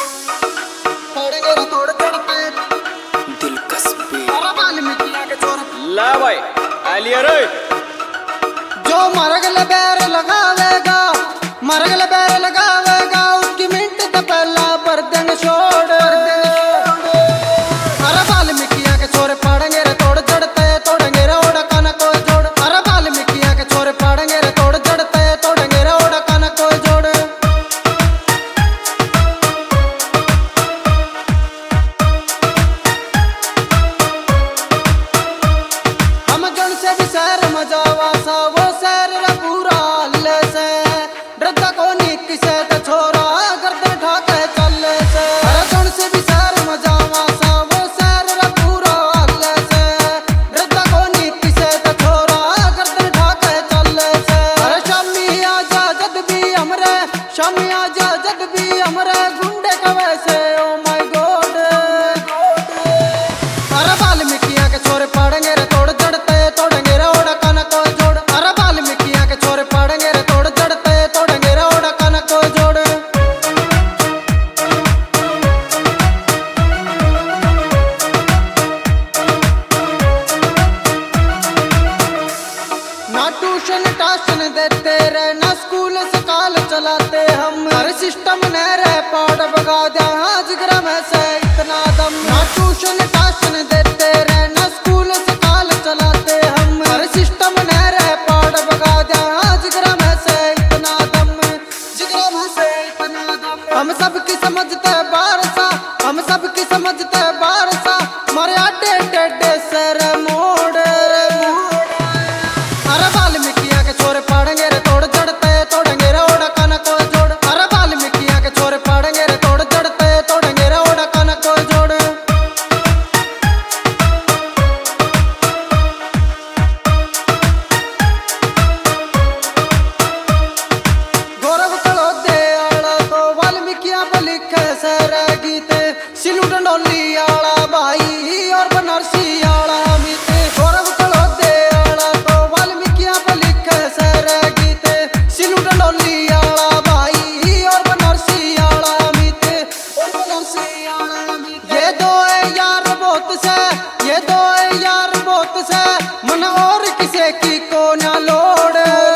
ला भाई आलिया रे जो मरगल बैर लगावेगा मरगल बैर लगावेगा उसकी मिनट तो पहला बर्तन छोड़ अरे वाल्मीकिया के छोरे पड़ेंगे रे तोड़ जड़ते तोड़ेंगे रे ओड़ा काना को जोड़ अरे वाल्मीकिया के छोरे पड़ेंगे रे तोड़ जड़ते तोड़ेंगे रे ओड़ा काना को जोड़ हम जन से भी शहर मजावा सा वो शहर रे पूरा हल्ले से डरता को नी किसे तो छोरा गर्दन ठाके चले से अरे जन से भी शहर मजावा सा वो शहर रे पूरा हल्ले से डरता को नी किसे तो छोरा गर्दन ठाके चले से अरे शामी आजा जद भी हमरे शामी आजा जद भी हमरे गुंडे का वैसे ओ माय गॉड अरे वाल्मीकिया के छोरे पड़ेंगे रे तोड़ जड़ते तोड़ेंगे रे ओड़ा काना को जोड़ अरे वाल्मीकिया के छोरे पड़ेंगे रे तोड़ जड़ते तोड़ेंगे रे ओड़ा काना को जोड़ ना ट्यूशन टाशन देते रे ना स्कूल से काल चलाते हम हर सिस्टम ने रे पाड़ बगा दिया आज ग्राम से इतना दम ना ट्यूशन टाशन देते रे ना स्कूल से काल चलाते हम हर सिस्टम ने रे पाड़ बगा दिया आज ग्राम से इतना दम जिग्राम से इतना दम हम सबकी समझते बारसा हम सबकी समझते बारसा मारे आटे टेढ़े सर मोड़ रे अरे वाल्मीकिया के छोरे पड़ेंगे रे तोड़ जड़ते तोड़ेंगे रे ओड़ा काना को जोड़ अरे वाल्मीकिया के छोरे पड़ेंगे रे तोड़ जड़ते तोड़ेंगे रे ओड़ा काना को जोड़ गौरव कलोदे आला तो वाल्मीकिया पे लिखे सर गीत सिलू डंडोली आला भाई और बनारसी आला मीत गौरव कलोदे आला तो वाल्मीकिया पे लिखे सर गीत सिलू डंडोली आला भाई और बनारसी आला मीत और बनारसी आला मीत ये दो है यार बहुत से ये दो है यार बहुत से मन और किसे की को ना लोड़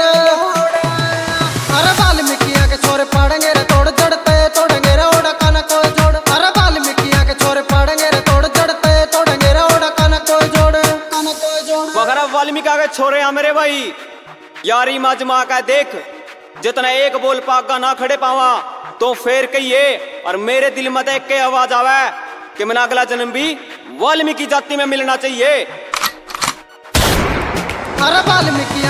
अरे वाल्मीकिया के छोरे पड़ेंगे रे तोड़ जड़ते तोड़ेंगे रे ओड़ा काना को जोड़ अरे वाल्मीकिया के छोरे पड़ेंगे रे तोड़ जड़ते तोड़ेंगे रे ओड़ा काना को जोड़ वगैरह वाल्मीकि के छोरे हैं मेरे भाई यारी मजमा का देख जितना एक बोल पागा ना खड़े पावा तो फेर कहिए और मेरे दिल में देख के आवाज आवे कि मैं अगला जन्म भी वाल्मीकि जाति में मिलना चाहिए अरे वाल्मीकिया